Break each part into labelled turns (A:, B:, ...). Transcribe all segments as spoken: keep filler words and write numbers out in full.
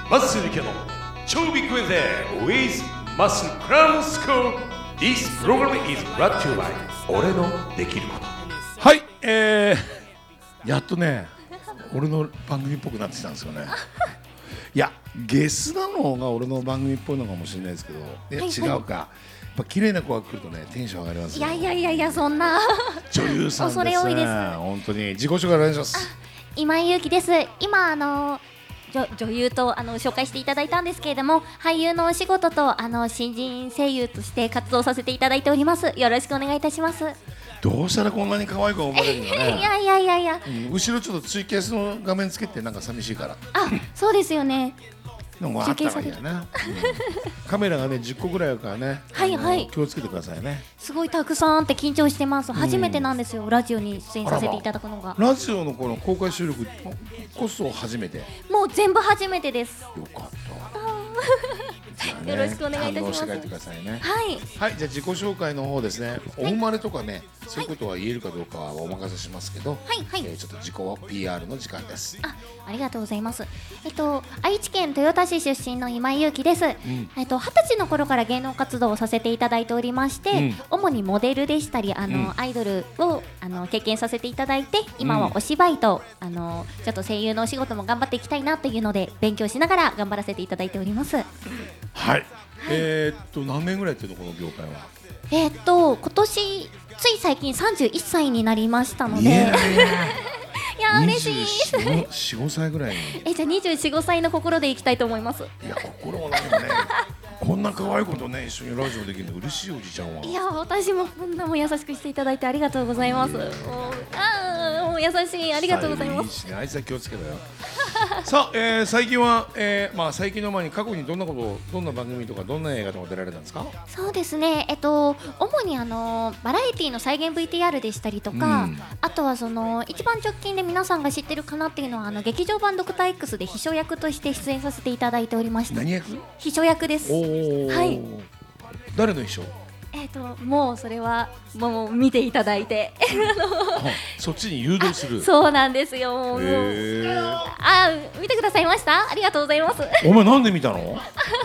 A: マッスル家の超ビッグウェザー with マッスルクラウンスクール This program is brought to you by 俺のできること。はい、えー、やっとね俺の番組っぽくなってきたんですよねいやゲスなのが俺の番組っぽいのかもしれないですけど、いや、はいはい、違うか、やっぱ綺麗な子が来るとねテンション上がります、ね、
B: いやいやいやいや、そんな
A: 女優さんですね。
B: 恐れ多いです。
A: 本当に自己紹介お願いします。
B: 今井ゆうきです。今あの女, 女優とあの紹介していただいたんですけれども、俳優のお仕事とあの新人声優として活動させていただいております。よろしくお願いいたします。
A: どうしたらこんなに可愛く思われるのね
B: いやいやいやいや、
A: うん、後ろちょっとツイキャスの画面つけてなんか寂しいから。
B: あ、そうですよね。
A: でもあったらいいやな、うん、カメラがねじゅっこぐらいあるからね、
B: はいはい、
A: 気をつけてくださいね。
B: すごいたくさんって緊張してます。初めてなんですよ、ラジオに出演させていただくのが。
A: ラジオのこの公開収録こそ初めて。
B: もう全部初めてです。
A: よかった
B: ね、よろしくお願いいたします。
A: 堪能して帰ってくださいね。
B: はい、
A: はい、じゃあ自己紹介の方ですね。お生まれとかね、はい、そういうことは言えるかどうかはお任せしますけど、
B: はいはい、
A: えー、ちょっと自己 ピーアール の時間です。
B: あ、ありがとうございます。えっと愛知県豊田市出身の今井ゆうきです。うん、えっと二十歳の頃から芸能活動をさせていただいておりまして、うん、主にモデルでしたりあの、うん、アイドルをあの経験させていただいて、今はお芝居と、うん、あのちょっと声優のお仕事も頑張っていきたいなというので勉強しながら頑張らせていただいております。
A: はい。えー、っと何年ぐらいやってるのこの業界は。
B: えー、っと今年つい最近さんじゅういっさいになりましたので、いやいや嬉しい。
A: にじゅうよん、ごさいぐらいに。
B: え、じゃあにじゅうよん、ごさいの心でいきたいと思います。
A: いや心もなんかねこんな可愛いことね一緒にラジオできるの嬉しい。おじちゃんは。
B: いや私もこんなも優しくしていただいてありがとうございます。もうあもう優しい、ありがとうございます。
A: いいしね、あいつは気をつけろよさあ、えー、最近は、えーまあ、最近の前に過去にどんなことをどんな番組とかどんな映画とか出られたんですか。
B: そうですね、えっと主にあのバラエティの再現 ブイティーアール でしたりとか、うん、あとはその一番直近で皆さんが知ってるかなっていうのはあの劇場版ドクター X で秘書役として出演させていただいておりました。
A: 何役？
B: 秘書役です。
A: おー、
B: はい。
A: 誰の秘書？
B: えー、ともうそれはもう見ていただいて
A: そっちに誘導する。
B: そうなんですよ。あ、見てくださいました。ありがとうございます。
A: お前なんで見たの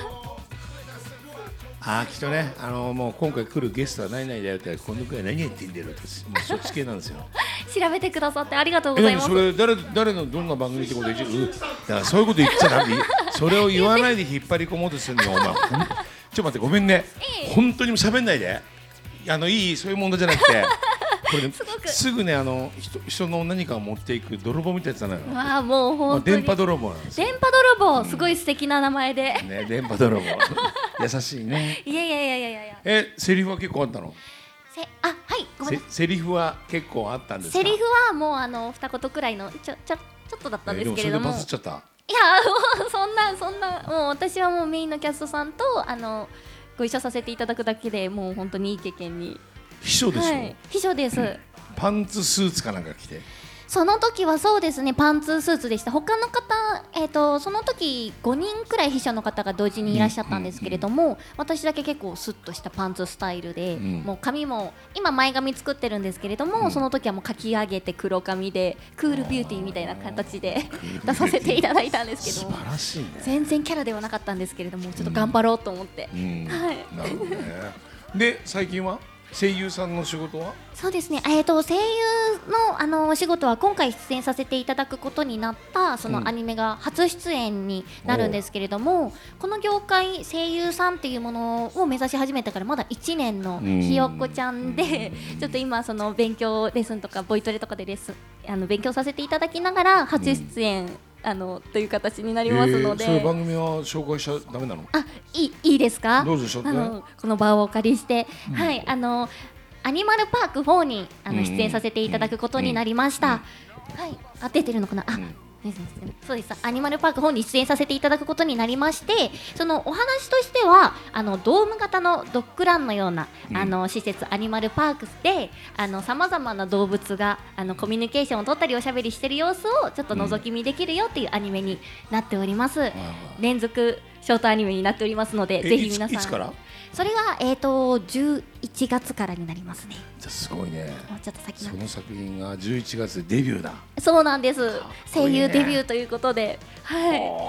A: あーきっとね、あのー、もう今回来るゲストは何々だよってこのくらい何言ってんだよってもうそっち系なんですよ
B: 調べてくださってありがとうございます。
A: それ 誰, 誰のどんな番組ってことで言っちゃう、だからそういうこと言っちゃダメそれを言わないで引っ張り込もうとするのよお前ちょっと待ってごめんね、本当に喋んないで、あのいいそういう問題じゃなくてこれ、ね、す, すぐねあの 人, 人の何かを持っていく泥棒みたいなやつなのよ。
B: わあもう本当に
A: 電波泥棒なんですよ。
B: 電波泥棒、すごい素敵な名前で、
A: ね、電波泥棒優しいね。
B: いやいやいやいやいや
A: え、セリフは結構あったの？
B: せあはいごめんなさい。
A: セリフは結構あったんですか？
B: セリフはもうあの二言くらいのちょちょちょっとだったんですけれども、
A: えー、でもそれでバズっちゃった。
B: いやもうそんなそんなもう私はもうメインのキャストさんとあのご一緒させていただくだけでもう本当にいい経験に。
A: 秘書でしょ、はい、
B: 秘書です、うん、
A: パンツスーツかなんか着て。
B: その時はそうですね、パンツスーツでした。他の方、えーと、その時ごにんくらい秘書の方が同時にいらっしゃったんですけれども、うんうんうん、私だけ結構スッとしたパンツスタイルで、うん、もう髪も今前髪作ってるんですけれども、うん、その時はもうかき上げて黒髪でクールビューティーみたいな形で出させていただいたんですけども、
A: 素晴らしいね。
B: 全然キャラではなかったんですけれどもちょっと頑張ろうと思って、うん、はい、
A: なるほどね。で最近は声優さんの仕事は？
B: そうですね、えー、と声優 の, あのお仕事は今回出演させていただくことになったそのアニメが初出演になるんですけれども、うん、この業界声優さんっていうものを目指し始めてからまだいちねんのひよっこちゃんで、うん、ちょっと今その勉強レッスンとかボイトレとかでレッスンあの勉強させていただきながら初出演、うんあのという形になりますので、
A: えー、そういう番組は紹介しちゃダメなの？あ、
B: いい、いいですか？
A: どうぞしょって、
B: あのこの場をお借りして、うん、はいあのアニマルパークフォーにあの出演させていただくことになりました。うんうんうん、はい、あ出てるのかな？あ、うんそうです。アニマルパークフォーに出演させていただくことになりまして、そのお話としてはあのドーム型のドッグランのような、うん、あの施設アニマルパークでさまざまな動物があのコミュニケーションを取ったりおしゃべりしている様子をちょっと覗き見できるよっていうアニメになっております。うん、連続ショートアニメになっておりますので、ぜひ皆さん。
A: いつから？
B: それが、えー、とじゅういちがつからになりますね。
A: じゃすごいね。
B: もうちょっと先
A: その作品がじゅういちがつでデビューだ。
B: そうなんです。声優デビューということで、は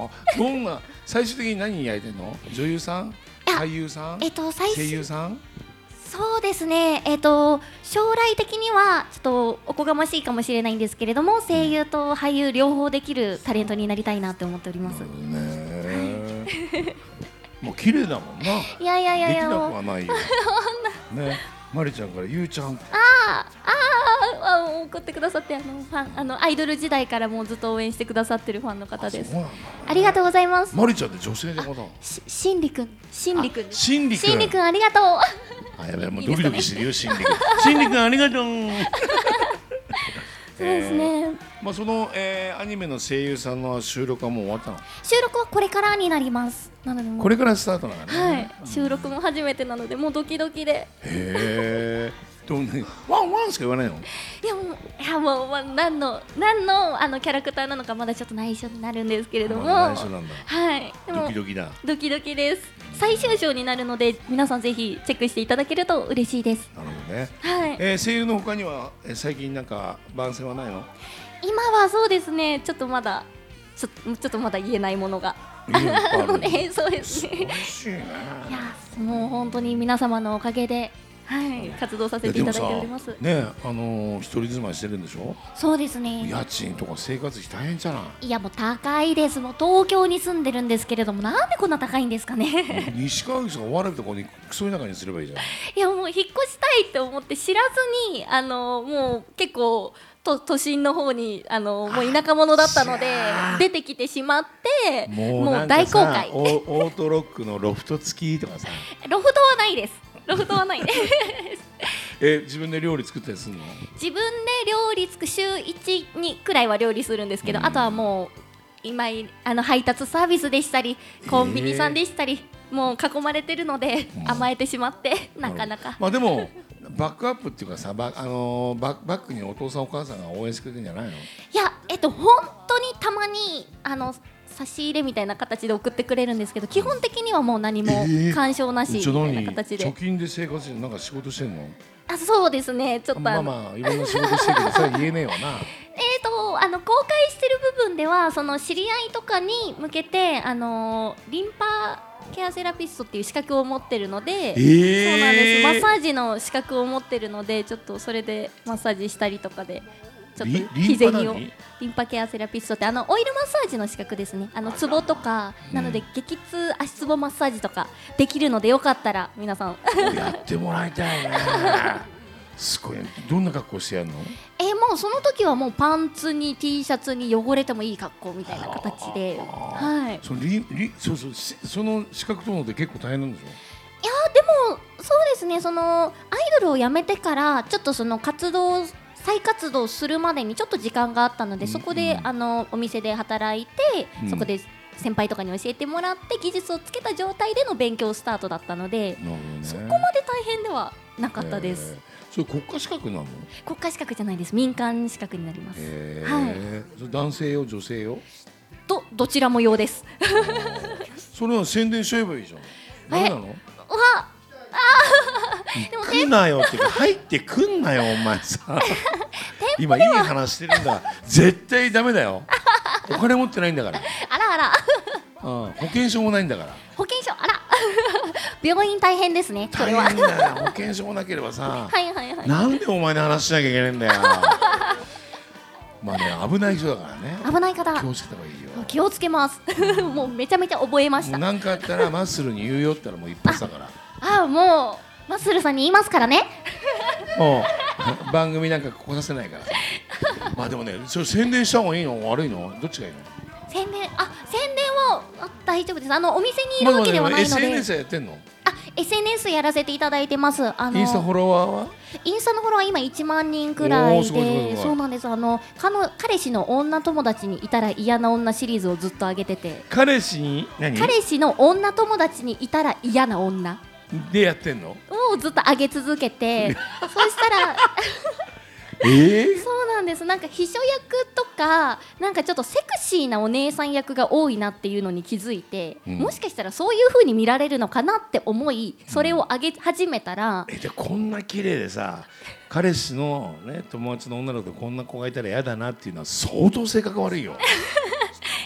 A: どんな最終的に何焼いてんの？女優さん？俳優さん？
B: えっと最
A: 声優さん？
B: そうですね、えー、と将来的にはちょっとおこがましいかもしれないんですけれども、声優と俳優両方できるタレントになりたいなって思っております。
A: ねもう綺麗だもんな。
B: いやいやいやいや、
A: できなくはないよね。まりちゃんからゆうちゃん、
B: あーあーあ怒ってくださって、あのファンあのアイドル時代からもうずっと応援してくださってるファンの方です。あ, ありがとうございます。
A: まりちゃんって女性でまだ
B: ししんりくんしんりくん
A: しんりくん
B: しんりくんありがとう。
A: あやべもうドキドキしてるよ。しんりくんしんりくんありがとう
B: そうですね、
A: えーまあ、その、えー、アニメの声優さんの収録はもう終わったの？
B: 収録はこれからになります。なのでもう
A: これからスタートなのね。
B: はい、収録も初めてなのでもうドキドキで。
A: へえでもねワンワンしか言わないの？
B: いやもういやもう、まあ、何の何のあのキャラクターなのかまだちょっと内緒になるんですけれども、
A: 内緒なんだ。
B: はいでも
A: ドキドキだ。
B: ドキドキです。最終章になるので皆さんぜひチェックしていただけると嬉しいです。
A: なるほどね。
B: はい、
A: えー、声優の他には、えー、最近なんか番宣はないの？
B: 今はそうですね、ちょっとまだちょちょっとまだ言えないものがあるので、そうですね。
A: 美味しいね。
B: いやもう本当に皆様のおかげで、はい、活動させていただいております。
A: ね、あのー、一人住まいしてるんでしょ？
B: そうですね。
A: 家賃とか生活費大変じゃない？
B: いやもう高いです。もう東京に住んでるんですけれども、なんでこんな高いんですかね。
A: 西川口が終わるところにクソ田舎にすればいいじゃん。
B: いやもう引っ越したいって思って知らずに、あのもう結構と都心の方にあのもう田舎者だったので出てきてしまって、
A: もう
B: もう大公開。
A: オートロックのロフト付きとかさ。
B: ロフトはないです。ロフトはないです。
A: え自分で料理作ったりするの？
B: 自分で料理作週いちにくらいは料理するんですけど、あとはもう今あの配達サービスでしたりコンビニさんでしたり、えー、もう囲まれてるので甘えてしまってなかなか。
A: まあでもバックアップっていうかさ、バあのー、ババックにお父さんお母さんが応援してくれてるんじゃないの？い
B: やえっと本当にたまにあの差し入れみたいな形で送ってくれるんですけど、基本的にはもう何も干渉なしみたいな形で。
A: 貯金で生活してなんか仕事してんの？
B: あそうですね、ちょっと
A: まあまあいろんな仕事してるけどそれ言えねえわな。
B: えーとあの公開してる部分ではその知り合いとかに向けてあのリンパケアセラピストっていう資格を持ってるので、
A: えー、
B: そうなんです。マッサージの資格を持ってるので、ちょっとそれでマッサージしたりとかでちょっと日銭をリンパケアセラピストってあのオイルマッサージの資格ですね。あのツボとかなので激痛足つぼマッサージとかできるので、よかったら皆さん
A: やってもらいたいね。すごい。どんな格好してやるの？
B: えー、もうその時はもうパンツに T シャツに汚れてもいい格好みたいな形で、はい。
A: そのリリそうそうその資格取るのって結構大変なんでしょ？い
B: やでもそうですね、そのアイドルを辞めてからちょっとその活動再活動するまでにちょっと時間があったので、うん、そこで、うん、あのお店で働いて、うん、そこで先輩とかに教えてもらって技術をつけた状態での勉強スタートだったので、ね、そこまで大変ではなかったです。
A: それ国家資格なの？
B: 国家資格じゃないです。民間資格になります。はい。
A: それ男性よ女性よ？
B: どどちらも用です。
A: それは宣伝しちゃえばいいじゃん。ダメなの？わ
B: あ
A: でも来んなよっていうか入ってくんなよお前さ。今いい話してるんだ。絶対ダメだよ。お金持ってないんだから。
B: あらあら。
A: うん、保険証もないんだから。
B: 保険証あら。病院大変ですね。
A: 大変だよ。保険証もなければさ。
B: はいはいはい。
A: なんでお前に話しなきゃいけないんだよ。まあね、危ない人だからね。
B: 危ない方。
A: 気をつけた方がいいよ。
B: 気をつけます。もうめちゃめちゃ覚えました。
A: なんかあったらマッスルに言うよったらもう一発だから。
B: ああ、もうマッスルさんに言いますからね。
A: もう番組なんか来させないから。まあでもね、それ宣伝した方がいいの悪いの？どっちがいいの？
B: 宣伝、あ、宣伝はあ大丈夫です。あのお店にいるわけではないので。
A: まあ、エスエヌエス やってんの？
B: あ、エスエヌエス やらせていただいてます。あの
A: インスタフォロワーは？
B: インスタのフォロワー今いちまんにんくらいで、そうなんです。あのかの彼氏の女友達にいたら嫌な女シリーズをずっと上げてて。
A: 彼氏に何？彼
B: 氏の女友達にいたら嫌な女
A: でやってんの？
B: をずっと上げ続けて、そうしたら。
A: えー、
B: そうなんです。なんか秘書役とかなんかちょっとセクシーなお姉さん役が多いなっていうのに気づいて、うん、もしかしたらそういう風に見られるのかなって思い、それを上げ始めたら、
A: うん、えじゃあこんな綺麗でさ、彼氏の、ね、友達の女の子でこんな子がいたら嫌だなっていうのは相当性格悪いよ。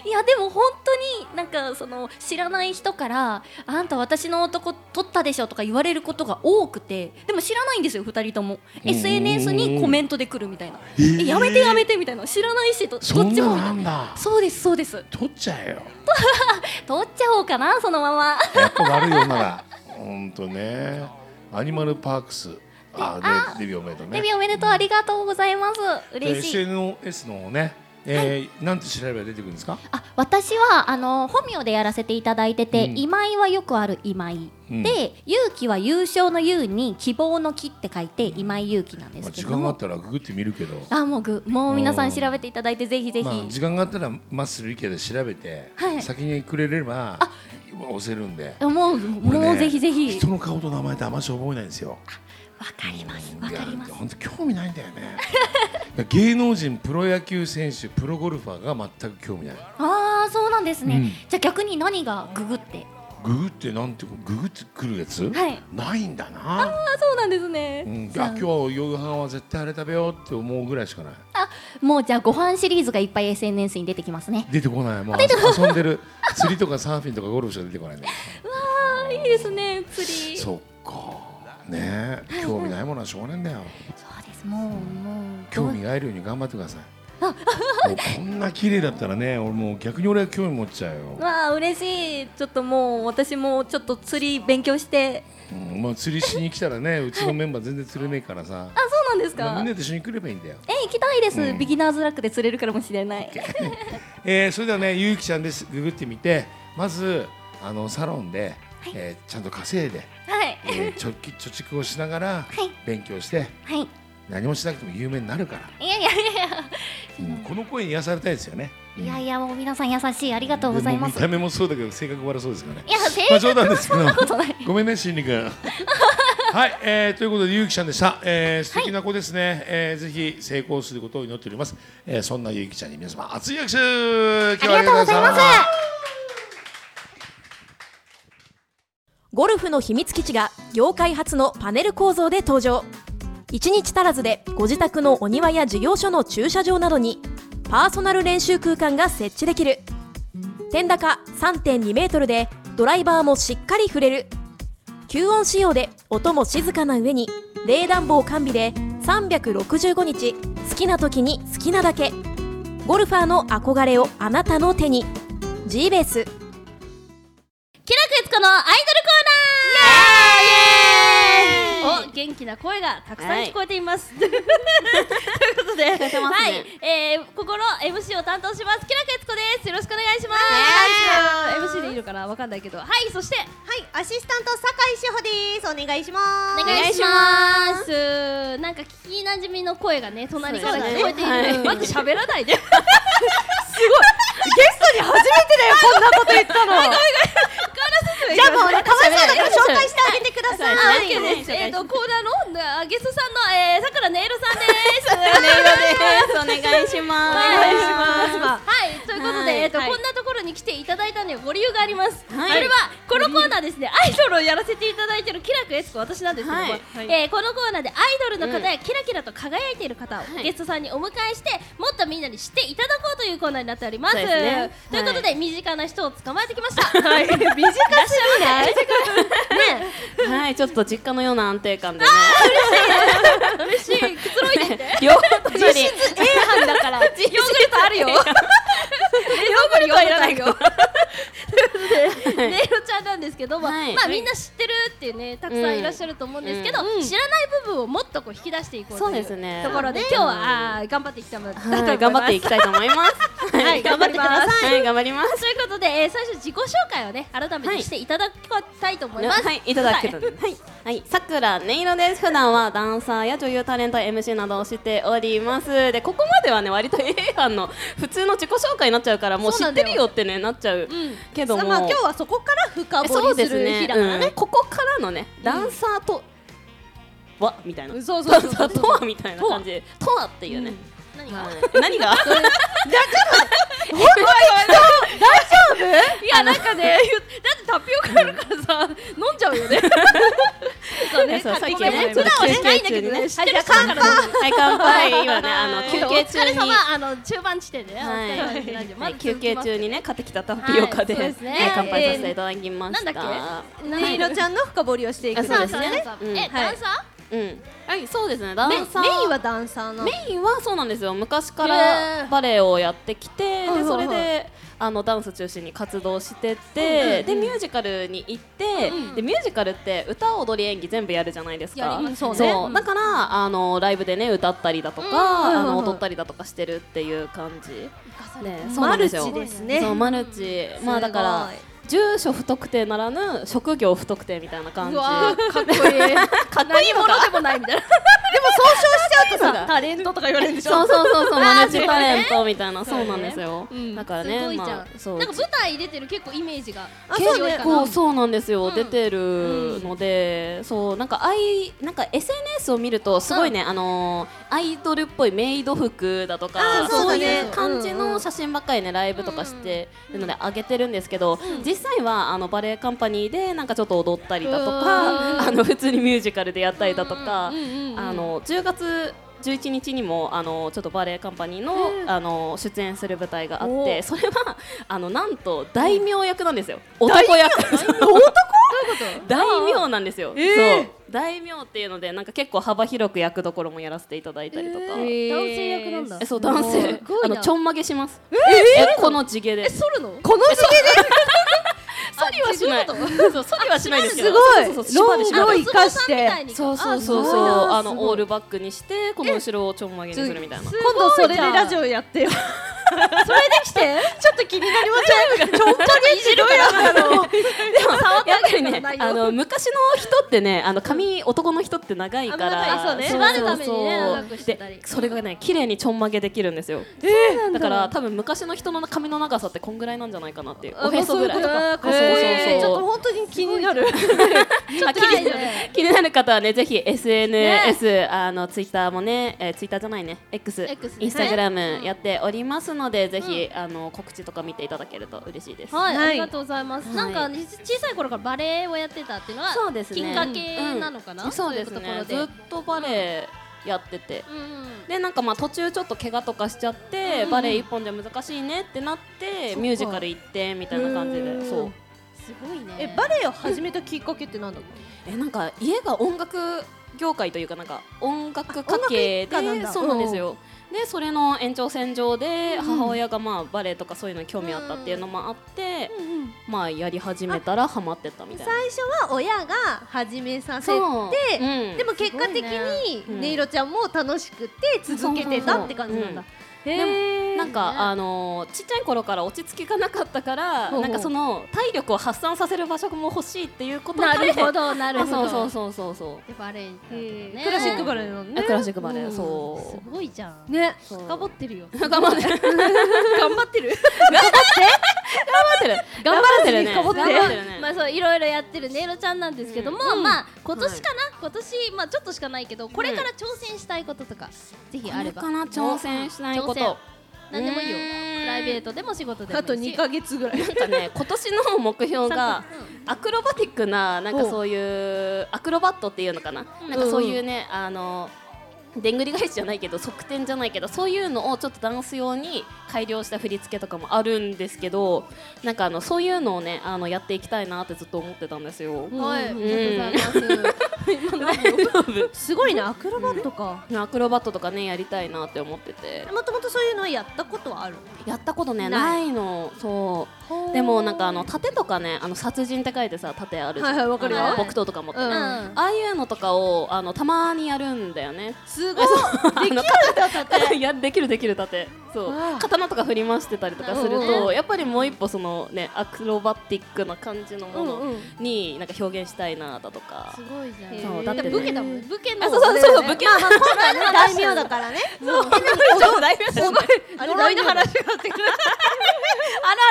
B: いやでも本当になんかその知らない人からあんた私の男取ったでしょとか言われることが多くて、でも知らないんですよふたりとも。 エスエヌエス にコメントで来るみたいな、えー、やめてやめてみたいな、知らないしどっちもみたいな。
A: なんだ。
B: そうですそうです。
A: 取っちゃえよ
B: 取っちゃおうかなそのまま
A: やっぱ悪い女だ本当ね。アニマルパークス、ああデビューおめでとうね。
B: デビューおめでとう、ありがとうございます。嬉しい。
A: エスエヌエス のね、えー、なんて調べれば出てくるんですか？
B: あ、私はあの本名でやらせていただいてて、うん、今井はよくある今井、うん、で勇気は優勝の優に希望の希って書いて今井勇気なんですけども、
A: まあ、時間があったらググってみるけど、
B: あもうぐもう皆さん調べていただいてぜひぜひ、まあ、
A: 時間があったらマッスル池で調べて、はい、先にくれれば押せるんで、
B: もう、もう、ね、ぜひぜひ。
A: 人の顔と名前ってあまし覚えないんですよ。
B: わかりますわかります。
A: 本当興味ないんだよね芸能人、プロ野球選手、プロゴルファーが全く興味ない。
B: ああそうなんですね、うん、じゃあ逆に何がググって
A: ググってなんてググってくるやつ、はい、ないんだな。
B: ああそうなんですね、
A: うん、あ今日は夕飯は絶対あれ食べようって思うぐらいしかない。
B: あもうじゃあご飯シリーズがいっぱい エスエヌエス に出てきますね。
A: 出てこない。もう遊んでる釣りとかサーフィンとかゴルフしか出てこないね
B: わあいいですね釣り。
A: そっかねえ、興味ないものはしょうがないんだよ。
B: そうです。もうもう
A: 興味があるように頑張ってくださいもうこんな綺麗だったらね、俺もう逆に俺は興味持っちゃうよ。
B: わあ嬉しい。ちょっともう私もちょっと釣り勉強して、
A: うん、まあ釣りしに来たらねうちのメンバー全然釣れねえからさ。
B: あそうなんですか。
A: みんなで一緒に来ればいいんだよ。
B: え行きたいです、うん、ビギナーズラックで釣れるからもしれない、
A: えー、それではねゆうきちゃんです。ググってみてまずあのサロンで、はいえー、ちゃんと稼いで、はいえー、貯蓄貯蓄をしながら勉強して、はい、何もしなくても有名になるから。
B: いやいやいや、
A: うん、この声に癒されたいですよね。
B: いやいやもう皆さん優しい、ありがとうございます。
A: 見た目もそうだけど性格悪そうですからね。
B: いや性
A: 格、まあ、冗談ですけど
B: そんなことない。
A: ごめんねしんり君はい、えー、ということでゆうきちゃんでした、えー、素敵な子ですね、はいえー、ぜひ成功することを祈っております、えー、そんなゆうきちゃんに皆様熱い拍手。今日は
B: ありがとうございます。
C: ゴルフの秘密基地が業界初のパネル構造で登場。いちにち足らずでご自宅のお庭や事業所の駐車場などにパーソナル練習空間が設置できる。天高 さんてんにメートルでドライバーもしっかり振れる。吸音仕様で音も静かな上に冷暖房完備でさんびゃくろくじゅうごにち好きな時に好きなだけ。ゴルファーの憧れをあなたの手に。 G ベース。
B: きらくえつこのアイドルコーナー。お元気な声がたくさん聞こえています、はい、ということで、ねはいえー、ここの エムシー を担当しますきらくえつこです。よろしくお願いします。エムシー でいいのかなわかんないけど、はい。そしてはい
D: アシスタント酒井志保です。お願いします。
B: お願いします。なんか聞きなじみの声がね隣から聞こえている、ねはい、まず喋らないですごいゲストに初めてだよこんなこと言ったの
D: じゃあもうね、かわいそうだから紹介してあげてください。
B: はい、えっとコーナーのゲストさんのさくらねいろさんです。
E: ねいろです。お願いします。
B: お願いします。はい、ということでえっとこんなところに来ていただいたにはご理由があります。それはこのコーナーですね、アイドルをやらせていただいているきらくえつこ私なんですけども、えこのコーナーでアイドルの方やキラキラと輝いている方をゲストさんにお迎えしてもっとみんなに知っていただこうというコーナーになっております。ということで身近な人を捕まえてきました。はい、短すぎない？
E: ね、はい、ちょっと実家のような安定感でね。
B: 嬉しい。嬉しい。くつろいでって。
E: 両方実質 A 班だから。ヨーグル
B: トあるよ。ヨーグルトはいらないよ。ねいろちゃんなんですけども、まあみんな知ってるっていうねたくさんいらっしゃると思うんですけど、知らない部分をもっとこう引き出していこうというところで今日は頑張っていきたいと思います。
E: 頑張っていきたいと思います。
B: はい、頑張ってください。
E: はい、頑張ります。
B: ということで最初自己紹介をね改めてしていただきたいと思います。
E: はい、いただくと。はい、はい、さくらねいろです。普段はダンサーや女優タレント エムシー などをしております。でここまではね割と A 班の普通の自己紹介になっちゃうからもう知ってるよってねなっちゃうけども、
D: まあ今日はそこから深掘りする日だからね。
E: ここからのねダンサーとはみたいな、
B: そうそうそう
E: とはみたいな感じでとはっていうね。
B: 何が？
E: 何が？大丈
B: 夫？いやなんかね、だってタピオカあるからさ飲んじゃうよね。
D: そうね。
E: そうさっき
D: 普段
E: ね
D: はしないんだけどね。
E: はい、じゃあ乾杯。はい乾杯。今ねあの休憩中に。
D: お疲れ様。あの中盤地点でね。
E: はい。休憩中にね買ってきたタピオカで乾杯させていただきました。
D: なんだっけ？
F: ねいろちゃんの深掘りをしていくんですね。
D: えダンサ
E: ー？うん。はい、そうですね。ダンサー。
F: メインはダンサーの。
E: メインはそうなんですよ。昔からバレエをやってきて、でそれであのダンス中心に活動してて、でミュージカルに行って、でミュージカルって歌踊り演技全部やるじゃないですか。そうだからあのライブでね歌ったりだとか、あの踊ったりだとかしてるっていう感じ。ね、そうなんですよ。
F: マルチですね。
E: そうマルチ。まあだから。住所不特定ならぬ職業不特定みたいな感じ。
D: かっこいい。かっこいいものでもないみたいな。
F: でも総称しちゃうとさ、タレントとか言われるんでしょ。
E: そうそうそうそう、マルチタレントみたいな、そうなんですよ。だからね、まあそう。
D: なんか舞台出てる結構イメージが
E: 強いかな。結構そうなんですよ。出てるので、そうなんかアイなんか エスエヌエス を見るとすごいね、あのアイドルっぽいメイド服だとかそういう感じの写真ばっかりねライブとかしてるので上げてるんですけど、実際はあのバレエカンパニーでなんかちょっと踊ったりだとか、あの普通にミュージカルでやったりだとか、あのじゅうがつじゅういちにちにもあのちょっとバレエカンパニーの、あの出演する舞台があって、それはあのなんと大名役なんですよ。男役。男？大名なんですよ。そう。大名っていうのでなんか結構幅広く役どころもやらせていただいたりとか。
D: 男性役なんだ。
E: えそう男性。あのちょんまげします。えこの地毛で。
D: え剃るの？
F: この地毛で？
E: ソリはしない。そうソリはしないですけど。
F: すごい。ロングを生かして。
E: そうそうそうそう。あのオールバックにしてこの後ろをちょんまげにするみたいな。
F: 今度それでラジオやってよ。それできてちょっと気になりません。ちょんまげいじるからだろう。
E: でもやっぱりね、あの昔の人ってね、あの髪男の人って長いから、
D: 縛るためにね長くしてたり。
E: それがね綺麗にちょんまげできるんですよ。だから多分昔の人の髪の長さってこんぐらいなんじゃないかなっていう。おへそぐらい。そうそうそう。
F: ちょっと本当に気になる。
E: 気になる方はねぜひ エスエヌエス あのツイッターもね、ツイッターじゃないね X インスタグラムやっておりますので、ぜひあの告知とか見ていただけると嬉しいです。
D: はい、ありがとうございます。なんか小さい頃からバレエをやってたっていうのはきっかけなのかな。
E: そうですね。ずっとバレエやってて、でなんかまあ途中ちょっと怪我とかしちゃってバレエ一本じゃ難しいねってなってミュージカル行ってみたいな感じで、そう
D: すごいね。
F: えバレエを始めたきっかけってなんだろう。
E: えなんか家が音楽業界というかなんか音楽家系で、そうなんですよ。でそれの延長線上で母親がまあバレエとかそういうのに興味あったっていうのもあって、まあやり始めたらハマってったみたいな。
F: 最初は親が始めさせて、でも結果的にねいろちゃんも楽しくて続けてたって感じなんだ。
E: でもなんかあのちっちゃい頃から落ち着きがなかったからなんかその体力を発散させる場所も欲しいっていうことで、
D: なるほどなるほど、
E: そうそうそうそう
D: でバレエ
F: クラシックバレエなのね。
E: クラシックバレエ、そう
D: すごいじゃん
F: ね。
D: 頑張ってるよ。
E: 頑張ってる
F: 頑張ってる
E: 頑張ってる頑張ってる頑張ってるね。
F: 頑張ってる
D: ね。まあそういろいろやってるねいろちゃんなんですけども、まあ今年かな、今年まあちょっとしかないけどこれから挑戦したいこととかぜひあれば。
E: これから挑戦したいこと。
D: 何でもいいよ。プライベートでも仕事でもいいし。
F: あとにかげつぐらい。
E: なんかね今年の目標がアクロバティックななんかそういうアクロバットっていうのかな。なんかそういうねあのでんぐり返しじゃないけど側転じゃないけどそういうのをちょっとダンス用に改良した振り付けとかもあるんですけど、なんかあのそういうのをねあのやっていきたいなってずっと思ってたんですよ。
D: はい、ありがとうございます。
F: すごいねアクロバットか。
E: アクロバットとかねやりたいなって思ってて。
F: もともとそういうのはやったことはある？
E: やったことねないの。そうでもなんかあの盾とかねあの殺人って書いてさ盾あるじゃん。
F: はいはいわかるよ。
E: 木刀とか持ってね、ああいうのとかをあのたまにやるんだよね。
F: すごいできるんだ盾。
E: いやできるできる盾。そう刀とか振り回してたりとかするとやっぱりもう一歩そのねアクロバティックな感じのものになんか表現したいなだとか。
D: すごいじゃん。
E: そうだって
D: 武家だもん。武家の
E: そうそうそう武家。
F: まあまあ今回はね大名だからね。
E: そう大名。すごい
F: 呪いの話があってくる。
D: あるあるしつな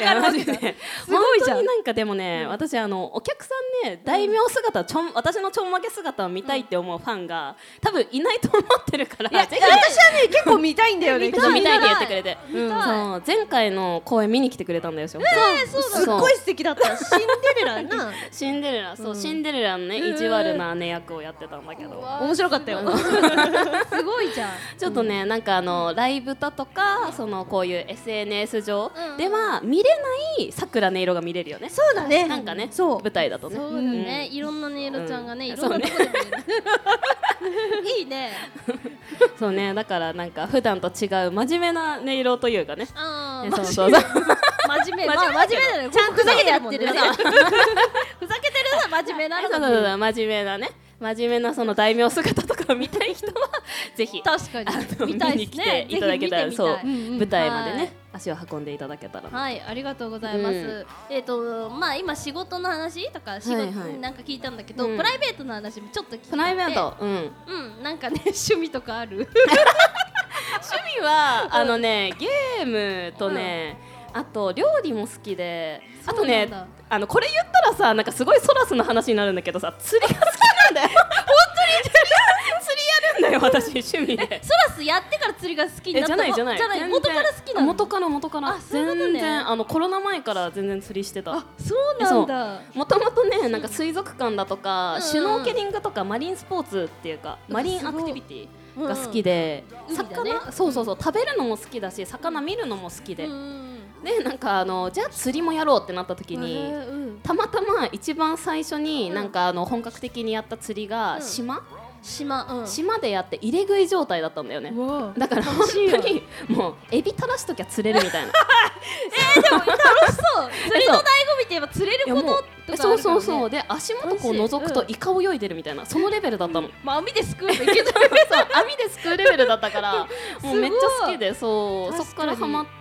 D: かる
E: マジで。
D: すごいじゃん。
E: 本当になんかでもね、私あのお客さんね、大名姿ちょん私のちょんまげ姿を見たいって思うファンが多分いないと思ってるから。
F: いや、
E: ぜひ
F: 私はね結構見たいんだよね。
E: 見たい見たいって言ってくれて、
D: 見たい
E: そう前回の公演見に来てくれたんだよ。そう
F: すっごい素敵だった。シンデレラな。
E: シンデレラ、そうシンデレラのね意地悪な姉役をやってたんだけど、
F: 面白かったよ。
D: すごいじゃん。
E: ちょっとねなんかあのライブだとかそのこういう エスエヌエス 上では見れない桜音色が見れるよね。
F: そうだね。
E: なんかね、
F: そう
E: 舞台だとね。
D: そうだね、いろんなねいろちゃんがね、
E: うん
D: いろんなとこで見れる。いいね。
E: そうね、だからなんか普段と違う真面目な音色というかね。
D: ああ、
E: そうそうそう。
D: 真面目、まあ真面目だよ。
F: ちゃんとふざけてやってるね。
D: ふざけてるのは真面目なの。
E: そうそうそう真面目なね、真面目なその大名姿とかを見たい人はぜひ
D: 確かに
E: あの
D: 見たい
E: 見に来
D: ですね。
E: ていただけたら、
D: ぜひ
E: そう
D: 見てみたい。
E: 舞台まで
D: はい
E: ね足を運んでいただけたら。
D: はい、ありがとうございます。
E: うん
D: えっとまあ今仕事の話とか仕事
E: はいはい
D: なんか聞いたんだけど、
E: うん
D: プライベートの話もちょっと聞いてて。
E: プライベート、うん。
D: うん、なんかね趣味とかある？
E: 趣味はあのねゲームとね、あと料理も好きで、あとね
D: そうなんだ
E: あのこれ言ったらさなんかすごいソラスの話になるんだけどさ、釣りが好きなんだよ。本当に釣り釣りやるんだよ私趣味で。
D: ソラスやってから釣りが好きになった
E: えじゃないじゃない
D: じゃない
E: 全然
D: 元から好きなの？
E: 元から元から
D: あそういうことね
E: 全然あのコロナ前から全然釣りしてた。
D: あ、そうなんだ。
E: もともとねなんか水族館だとか、
D: うん
E: シュノーケリングとかマリンスポーツっていうか、マリンアクティビティが好きで、
D: うん
E: 魚、
D: 海だね
E: そうそうそう食べるのも好きだし魚見るのも好きで、
D: うん
E: でなんかあのじゃあ釣りもやろうってなった時に、
D: へーうん
E: たまたま一番最初になんかあの本格的にやった釣りが
D: うん
E: 島、
D: 島、うん、
E: 島でやって入れ食い状態だったんだよね。
D: うわ
E: だから本当にもうエビ垂らしときゃ釣れるみたいな。
D: そう釣りの醍醐味って言えば釣れることとかあるからね。
E: そうそうそうで足元こう覗くとイカ泳いでるみたいな、そのレベルだったの。
D: まあ網ですくうのいけない。
E: そう網ですくうレベルだったからもうめっちゃ好きで、そうそっからハマって、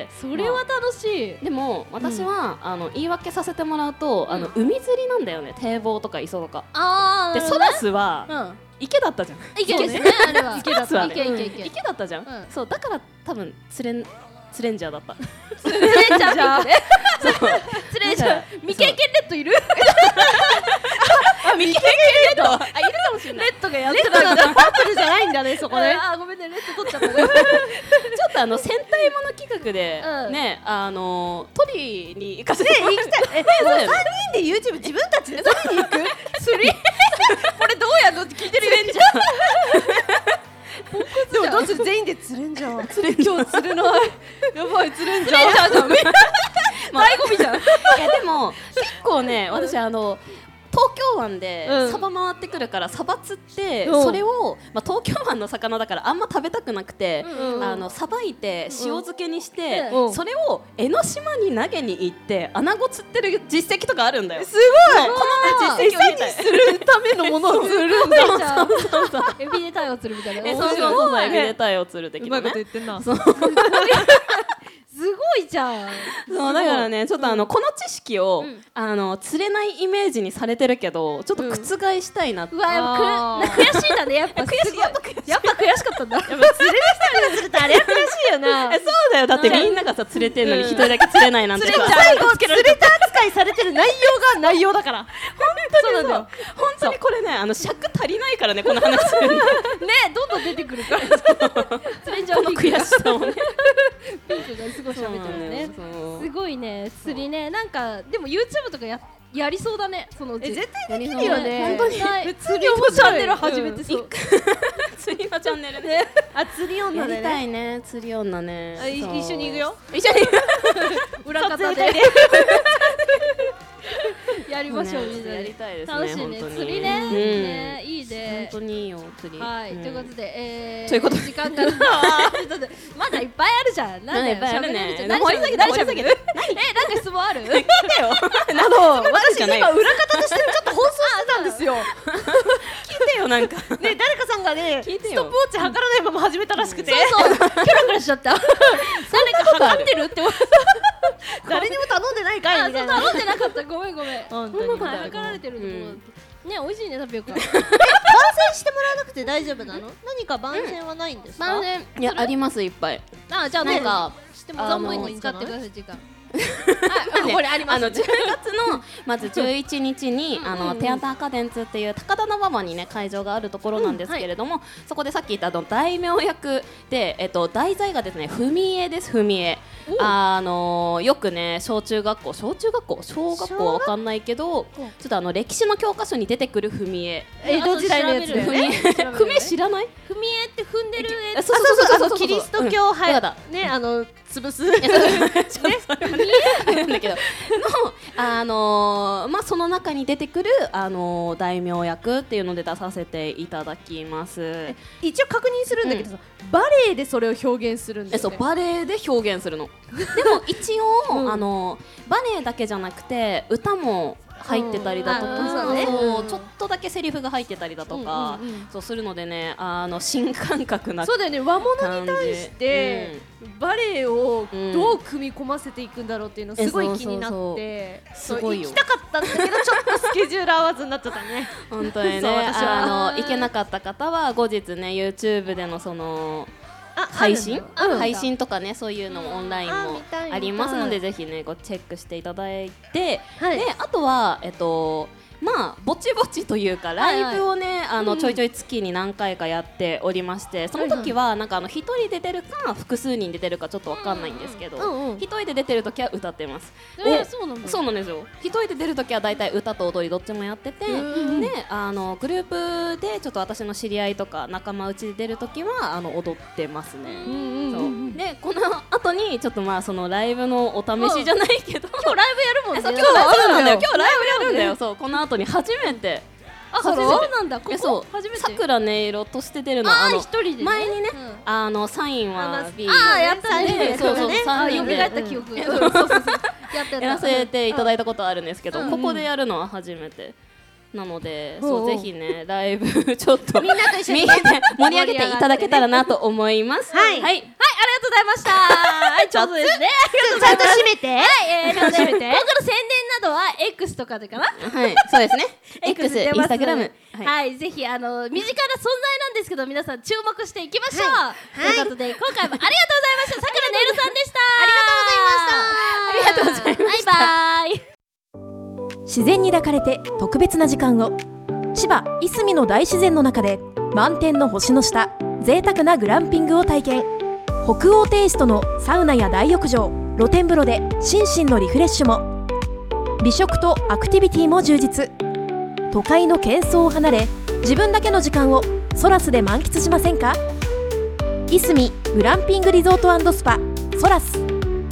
D: それは楽しい。
E: でも私は、あの言い訳させてもらうと、あの海釣りなんだよね、堤防とか磯とか
D: ああ、
E: で、ソラスは、
D: うん、
E: 池だったじゃん。
D: 池ですね、あれは。
E: 池だったね。
D: 池池池。
E: 池だったじゃん、
D: うん
E: そうだから多分釣れん釣れんじゃーだった。
D: 釣れちゃうね。釣れちゃう。未経験レッドいる？
E: あ、未経験レッド。あ、いるかもしれない。
D: レッドがやってたんだ。
F: パープルじゃないんだねそこね。
D: あ、ごめんね、レッド取っちゃったね。
E: ちょっとあの戦隊もの企画で、
D: うん
E: ね、あのトリに行かせてもらって、
F: 行きたい。え、
E: そうだよね
F: 三人で YouTube 自分たちで撮りに行く？
D: 釣り？これどうやんのって聞いてるよ。
F: でもどうする全員で釣れんじゃん。
E: 釣れんじゃん。
F: 今日釣れない。やばい釣れんじゃん。
D: じゃあじゃあ、醍醐味じゃん。
E: いやでも結構ね、私あの東京湾で
D: うん
E: サバ回ってくるからサバ釣って、
D: うん
E: それを、まあ、東京湾の魚だからあんま食べたくなくて、
D: うん
E: あのさばいて塩漬けにして、
D: うん
E: それを江ノ島に投げに行ってアナゴ釣ってる実績とかあるんだよ。
F: すごい。
E: そうこのね実績を見たい。
F: するためのものを釣るんだ。
D: じゃあ、エビでタイを釣るみたいな。
E: えそうそうそうそうエビでタイを釣る的なね。
F: 言ってんな。
E: そう
D: すごいじゃん。
E: そうだからねちょっとあのこの知識を、
D: うん
E: あの釣れないイメージにされてるけどちょっと覆したいなって、
D: うわ、やっ
F: あー
D: ぱく悔しいんだね、やっぱ。悔しい、やっぱ悔しい。やっぱ悔しかったんだ。
F: 釣れる人からするとあれは悔しいよな。
E: えそうだよだってみんながさ釣れてるのに一人だけ釣れないなんてさ、
F: 最後釣れた扱いされてる内容が内容だから。
E: 本当にそう本当にこれねあの尺足りないからねこの話するの
D: ね、どんどん出てくるから。釣れちゃう
E: この悔しさをね
D: ピンクがすごい喋ってるね。
E: そう
D: すごいね、釣りね、なんかでも YouTube とかややりそうだね、そのうち。
F: え絶対できるよね。
D: 本当に。
F: 普通に面白い
D: チャンネル始めてそう。
E: 釣りのチャンネルね
F: あ釣り女
E: やりた
F: でね。
E: いね釣り女ね
F: あい
E: そう
F: 一緒に行くよ。
E: 一緒に行く
D: 裏方でやりましょうみんな
E: やり
D: で。
E: たいですね
D: 楽しいね、
E: 本当に
D: 釣りね。
E: うん
D: ね、いい
E: 本
D: ね。
E: 当にいいよ釣り
D: はい、
E: うん
D: ということで、えー、
E: ということで
D: 時間があーちょっとまだいっぱいあるじゃん。なんだよ、
E: いっぱいあるね
D: 喋れるじゃん何
E: 掘り下げて
D: 何
E: 掘り下げて
D: 喋るえ、なんか質問ある？
E: 聞いてよ
F: あの私
E: じゃない
F: 今裏方としてちょっと放送してたんですよ。ね
E: 聞いてよなんか
F: 誰かさんがね
E: 聞いてよ
F: ストップウォッチ測らないまま始めたらしくて。
D: そうそう、キョロキョロしちゃった。誰か測ってるって思った。
F: 誰にも頼んでないかい
D: あ、そう
F: みたいな。
D: 頼んでなかった。ごめんごめん。
F: 本当に
D: はい、測られてると思う。ね、美味しいね、タピオカ。
F: 番宣してもらわなくて大丈夫なの？何か番宣はないんですか？
E: いやありますいっぱい
D: あ、じゃあ、
E: なんか
D: しても存分に使ってください、時間。 あこれあります。
E: あのじゅうがつのまずじゅういちにちにあのテアターカデンツっていう高田馬場にね会場があるところなんですけれども、そこでさっき言ったあの大名役で、えっと題材がですね踏み絵です。踏み絵あのよくね小中学校小中学校小学校はわかんないけど、ちょっとあの歴史の教科書に出てくる踏み絵、
F: 江戸時代のやつだよね。
E: 踏み絵知らない？
D: 踏み絵って踏んでる絵。
F: そうそうそうそう、キリスト教はいね、あの潰すね
E: なんだけどのあのまあその中に出てくるあの大名役っていうので出させていただきます。
F: 一応確認するんだけどさ、バレエでそれを表現するんだよね。
E: そうバレエで表現するの。でも一応あのバレエだけじゃなくて歌も入ってたりだとか、そうちょっとだけセリフが入ってたりだとか、そうするのでね、あの新感覚な感じ。
F: そうだよね、和物に対してバレエをどう組み込ませていくんだろうっていうのすごい気になって、すごい行きたかったんだけどちょっとスケジュール合わずになっちゃったね。
E: 本当にね、あの行けなかった方は後日ね YouTube でのその配信配信とかね、そういうのもオンラインもありますので、ぜひねごチェックしていただいて、
F: はい、
E: であとはえっとまあぼちぼちというかライブをね、はいはい、あのちょいちょい月に何回かやっておりまして、その時はなんかあの一人で出るか複数人で出るかちょっとわかんないんですけど、うんうん、一人で出てる時は歌ってます。
D: えー、そうなんだ。
E: そうなんですよ。一人で出る時はだいたい歌と踊りどっちもやってて、であのグループでちょっと私の知り合いとか仲間内で出る時はあの踊ってますね。そうでこの後にちょっとまあそのライブのお試しじゃないけど、
D: 今日ライブやるもんね。
E: 今日ライブなんだよ。今日ライブやるんだよ。そうこの後に初めて。
D: あ、そうなんだ。ここ
E: そう
D: 初めて。
E: さくら音色として出るの。
D: あの一人で
E: 前にね、あのサインは B。
D: あ、やったね。
E: そうそうさんにんで。
D: 蘇った記憶。そうそうそう。やって
E: やらせていただいたことあるんですけど、ここでやるのは初めて。なので、そうぜひねライブちょっと
D: みんなと一緒に
E: 盛り上げていただけたらなと思います。
F: はい
D: はいはい、ありがとうございました。はい、ちょうどですね。
F: ちゃんと締めて。
D: はい、えー、ちゃんと締めて。僕の宣伝などは X とかでかな。
E: はい、そうですね。X、インスタグラム。
D: はい、ぜひあの身近な存在なんですけど、皆さん注目していきましょう。ということで今回もありがとうございました。さくらねいろさんでした。
E: ありがとうございました。ありがとうございました。
D: バイバイ。
C: 自然に抱かれて特別な時間を、千葉いすみの大自然の中で満天の星の下、贅沢なグランピングを体験。北欧テイストのサウナや大浴場、露天風呂で心身のリフレッシュも。美食とアクティビティも充実。都会の喧騒を離れ、自分だけの時間をソラスで満喫しませんか？いすみグランピングリゾート&スパソラス。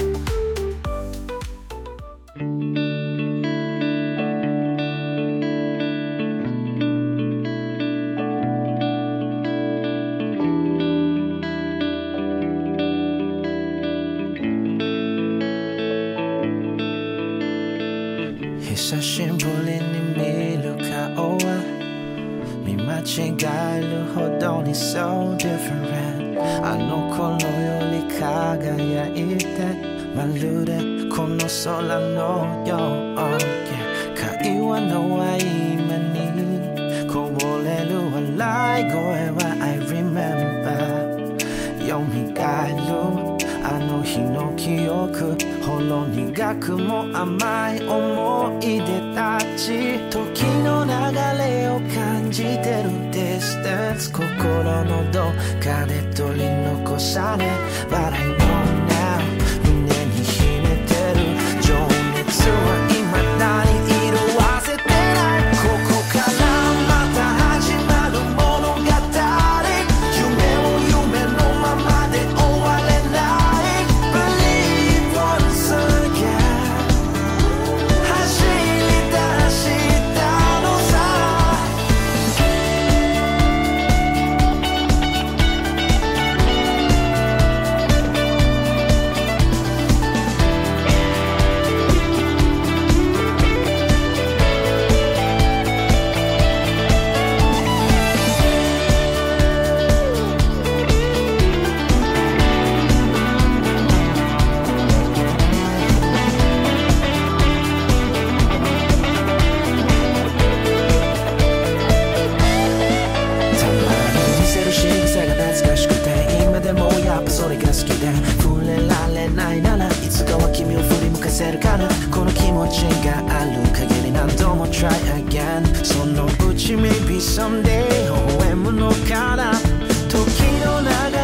G: 久しぶりに見る顔は見間違えるほどに So different。 あの頃より輝いて、まるでこの空のよう、yeah、会話の合間にこぼれる笑い声は I remember。 蘇るあの日の記憶、ほろ苦くも甘い思い出たち。時の流れを感じてる Distance、 心のどっかで取り残され But I know now、 胸に秘めてる情熱は未だに色あせてない。ここからまた始まる物語、夢を夢のままで終われない。 「 やっぱそれが好きで触れられないならいつかは君を振り向かせるからこの気持ちがある限り何度も try again そのうち maybe someday 微笑むのかな時の流れ